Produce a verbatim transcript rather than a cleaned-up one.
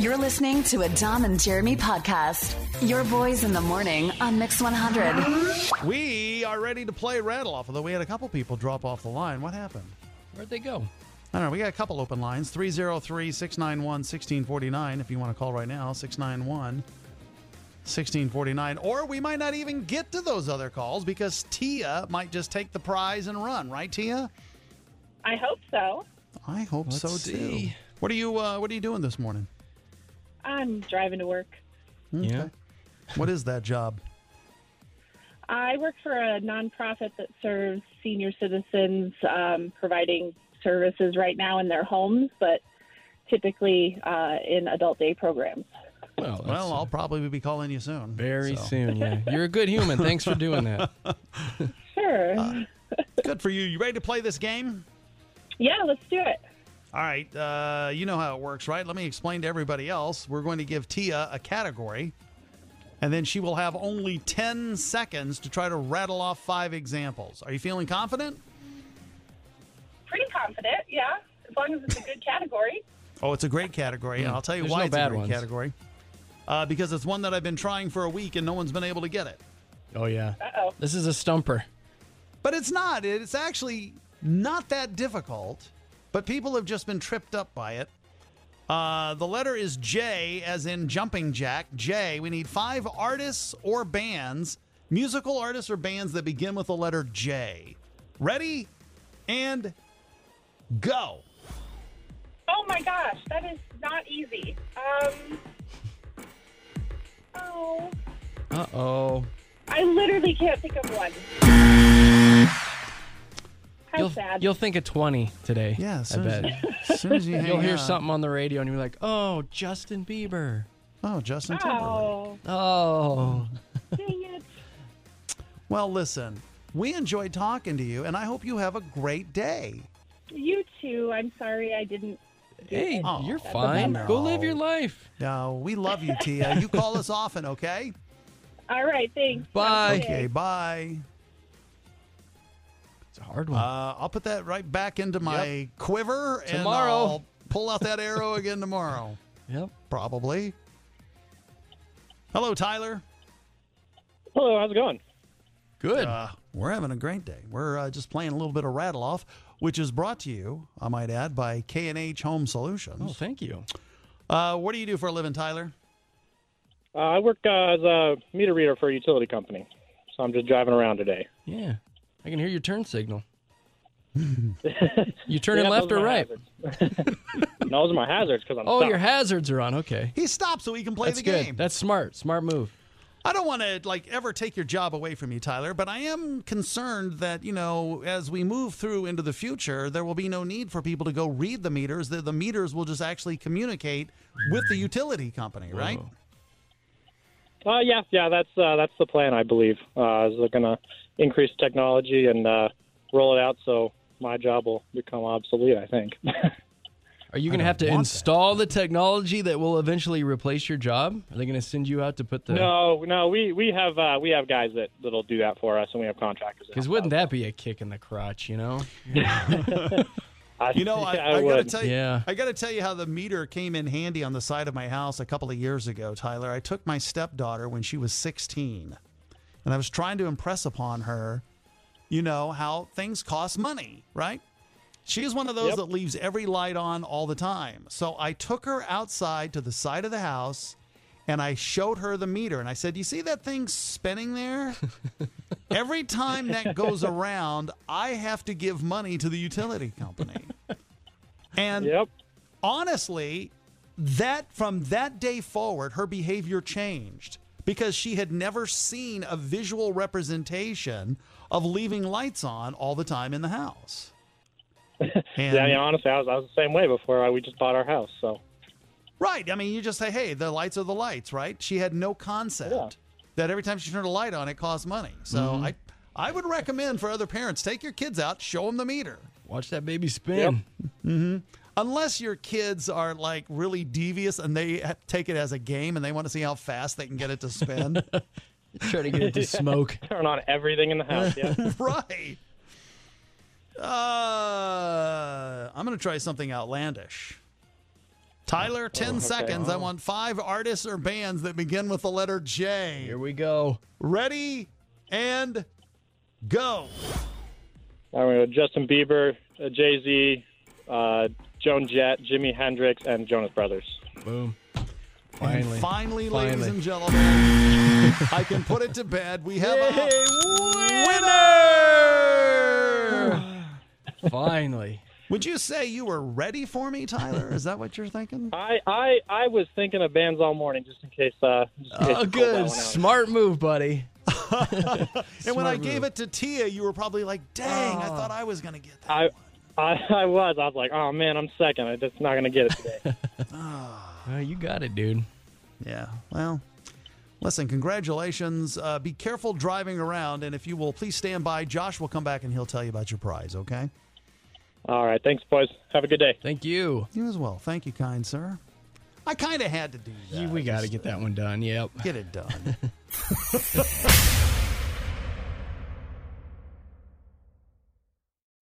You're listening to a Dom and Jeremy podcast. Your boys in the morning on Mix one hundred. We are ready to play Rattle Off, although we had a couple people drop off the line. What happened? Where'd they go? I don't know. We got a couple open lines. three oh three, six nine one, one six four nine if you want to call right now. six nine one, one six four nine. Or we might not even get to those other calls because Tia might just take the prize and run. Right, Tia? I hope so. I hope Let's so, see. too. What are you uh, What are you doing this morning? I'm driving to work. Okay. Yeah. What is that job? I work for a nonprofit that serves senior citizens, um, providing services right now in their homes, but typically uh, in adult day programs. Well, that's Well, I'll probably be calling you soon. very so. soon, yeah. You're a good human. Thanks for doing that. Sure. Uh, Good for you. You ready to play this game? yeah, let's do it. All right, uh, you know how it works, right? Let me explain to everybody else. We're going to give Tia a category, and then she will have only ten seconds to try to rattle off five examples. Are you feeling confident? Pretty confident, yeah, as long as it's a good category. Oh, it's a great category, and Mm, I'll tell you there's why no it's a bad great ones. category. Uh, because it's one that I've been trying for a week, and no one's been able to get it. Oh, yeah. Uh-oh. This is a stumper. But it's not. It's actually not that difficult, but people have just been tripped up by it. Uh, the letter is J, as in jumping jack. J. We need five artists or bands, musical artists or bands that begin with the letter J. Ready? And go. Oh my gosh, that is not easy. Um, oh, Uh-oh. I literally can't think of one. How You'll, sad. you'll think of twenty today. Yeah, as I soon, bet. as, as soon as you hang You'll hear up- something on the radio and you're like, oh, Justin Bieber. Oh, Justin Timberlake. Oh, Oh. dang it. Well, listen, we enjoyed talking to you, and I hope you have a great day. You too. I'm sorry I didn't. Hey, Oh, you're that's fine. okay. Go live your life. No, we love you, Tia. You call us often, okay? All right, thanks. Bye. Have a good day. Okay, bye. It's a hard one. Uh, I'll put that right back into my quiver, and Tomorrow. I'll pull out that arrow again tomorrow. Yep. Probably. Hello, Tyler. Hello, how's it going? Good. Uh, we're having a great day. We're uh, just playing a little bit of Rattle Off, which is brought to you, I might add, by K and H Home Solutions. oh, thank you. Uh, what do you do for a living, Tyler? Uh, I work uh, as a meter reader for a utility company, so I'm just driving around today. Yeah. I can hear your turn signal. You turning Yeah, left those or are my right? hazards. No, those are my hazards because I'm Oh, stuck. your hazards are on. Okay. He stopped so he can play That's the good. game. That's smart. Smart move. I don't want to like ever take your job away from you, Tyler, but I am concerned that, you know, as we move through into the future, there will be no need for people to go read the meters. The, the meters will just actually communicate with the utility company, right? Whoa. Uh, yeah, yeah, that's uh, that's the plan, I believe. Uh, is they're going to increase technology and uh, roll it out so my job will become obsolete, I think. Are you going to don't have to want install the technology that will eventually replace your job? Are they going to send you out to put the? no, no, we we have uh, we have guys that that'll do that for us, and we have contractors. that Because help wouldn't out. that be a kick in the crotch? You know. I, You know, I, yeah, I, gotta would. tell you, Yeah. I gotta tell you how the meter came in handy on the side of my house a couple of years ago, Tyler. I took my stepdaughter when she was sixteen, and I was trying to impress upon her, you know, how things cost money, right? She is one of those Yep. that leaves every light on all the time. So I took her outside to the side of the house, and I showed her the meter, and I said, "You see that thing spinning there? Every time that goes around, I have to give money to the utility company." And Yep. honestly, that from that day forward, her behavior changed because she had never seen a visual representation of leaving lights on all the time in the house. And, Yeah, yeah. Honestly, I was I was the same way before I, we just bought our house. So right. I mean, you just say, "Hey, the lights are the lights," right? She had no concept Yeah. that every time she turned a light on, it costs money. So I, I would recommend for other parents, take your kids out, show them the meter. Watch that baby spin. Unless your kids are like really devious and they ha- take it as a game and they want to see how fast they can get it to spin. Try to get it to smoke. turn on everything in the house. Yeah. Right. Uh, I'm going to try something outlandish. Tyler, ten okay. seconds. I want five artists or bands that begin with the letter J. Here we go. Ready and go. I'm going to Justin Bieber, uh, Jay-Z, uh, Joan Jett, Jimi Hendrix, and Jonas Brothers. Boom. Finally, Finally. and finally, Finally. ladies and gentlemen, I can put it to bed. We have Yay, a winner! Finally. Would you say you were ready for me, Tyler? Is that what you're thinking? I, I, I was thinking of bands all morning just in case. Uh, just in case Oh, you called that good. one out. Smart move, buddy. And when I Smart gave move. it to Tia, you were probably like, dang, I Oh. thought I was going to get that. I, I, I was. I was like, oh man, I'm second. I'm just not going to get it today. Oh, you got it, dude. Yeah, well, listen, congratulations. Uh, be careful driving around, and if you will please stand by, Josh will come back and he'll tell you about your prize, okay? All right, thanks, boys. Have a good day. Thank you. You as well. Thank you, kind sir. I kind of had to do that. You- we got to Just, get that one done. Yep. Get it done.